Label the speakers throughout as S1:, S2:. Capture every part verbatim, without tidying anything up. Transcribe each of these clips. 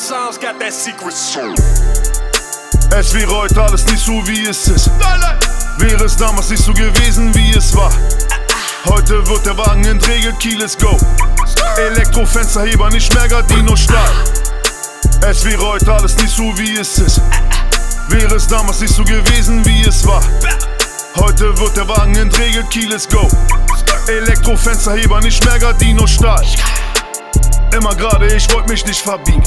S1: sounds got that secret soul.
S2: Es wäre heute alles nicht so wie es ist. Wäre es damals nicht so gewesen wie es war. Heute wird der Wagen entregelt, Kiel ist go. Elektrofensterheber, nicht mehr Gardino Stahl. Es wäre heute alles nicht so wie es ist. Wäre es damals nicht so gewesen wie es war. Heute wird der Wagen entregelt, Kiel ist go. Elektrofensterheber, nicht mehr Gardino Stahl. Immer gerade, ich wollte mich nicht verbiegen.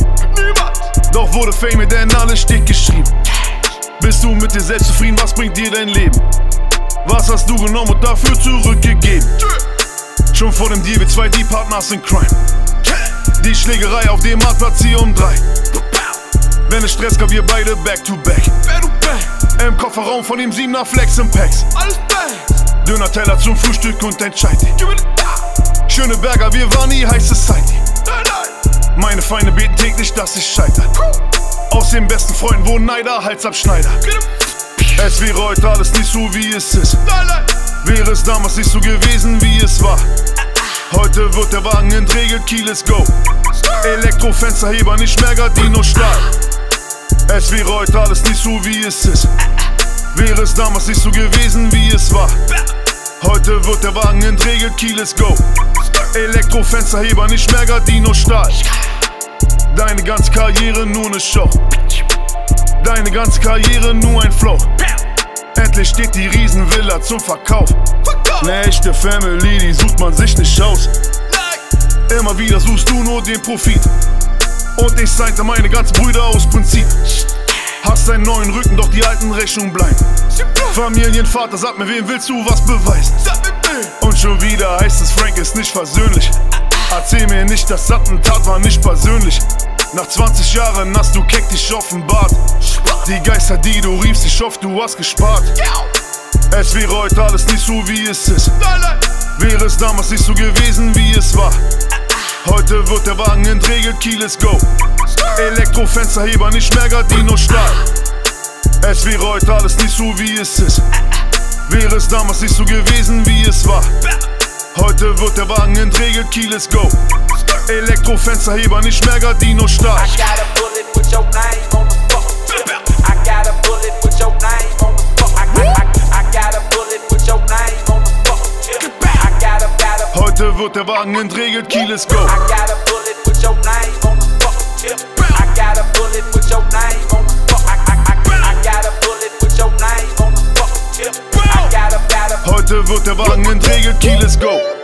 S2: Doch wurde Fame mir denn alles dick geschrieben. Bist du mit dir selbst zufrieden, was bringt dir dein Leben? Was hast du genommen und dafür zurückgegeben? Schon vor dem Deal, wir zwei die Partners in Crime. Die Schlägerei auf dem Marktplatz hier um drei. Wenn es Stress gab, wir beide back to back. Im Kofferraum von dem siebener Flex im Packs. Döner Teller zum Frühstück und ein Chai. Schöne Berger, wir waren nie High Society. Meine Feinde beten täglich, dass ich scheiter. Aus den besten Freunden wurden Neider, Halsabschneider. Es wäre heute alles nicht so wie es ist. Wäre es damals nicht so gewesen wie es war. Heute wird der Wagen entregelt, Kiel ist go. Elektrofensterheber, nicht mehr Gardino Stahl. Es wäre heute alles nicht so wie es ist. Wäre es damals nicht so gewesen wie es war. Heute wird der Wagen entregelt, Kiel ist go. Elektrofensterheber, nicht mehr Gardino Stahl. Deine ganze Karriere nur ne Show. Deine ganze Karriere nur ein Flow. Endlich steht die Riesenvilla zum Verkauf. Ne echte Family, die sucht man sich nicht aus. Immer wieder suchst du nur den Profit. Und ich signte meine ganzen Brüder aus Prinzip. Hast einen neuen Rücken, doch die alten Rechnungen bleiben. Familienvater, sag mir, wem willst du was beweisen? Und schon wieder heißt es, Frank ist nicht versöhnlich. Erzähl mir nicht, das Attentat war nicht persönlich. Nach zwanzig Jahren hast du keck dich offenbart. Die Geister, die du riefst, ich hoffe, du hast gespart. Es wäre heute alles nicht so wie es ist. Wäre es damals nicht so gewesen wie es war. Heute wird der Wagen entregelt, Kiel ist go. Elektrofensterheber, nicht mehr Gardino Stahl. Es wäre heute alles nicht so wie es ist. Wäre es damals nicht so gewesen wie es war. Heute wird der Wagen entregelt, Kiel ist go. Elektrofensterheber, nicht mehr Gardino Stahl.
S3: I got a bullet with your name on the fuck. I got a bullet with your name on the fuck. I, I, I, I got a bullet with your name on the fuck. I got a, got a
S2: Heute wird der Wagen entregelt, Kiel ist go.
S3: I got a bullet with your name on the fuck. I got a bullet with your name on the fuck. I, I, I, I got a bullet with your name on the fuck. I got a, got a
S2: Heute wird der Wagen entregelt, Kiel ist go.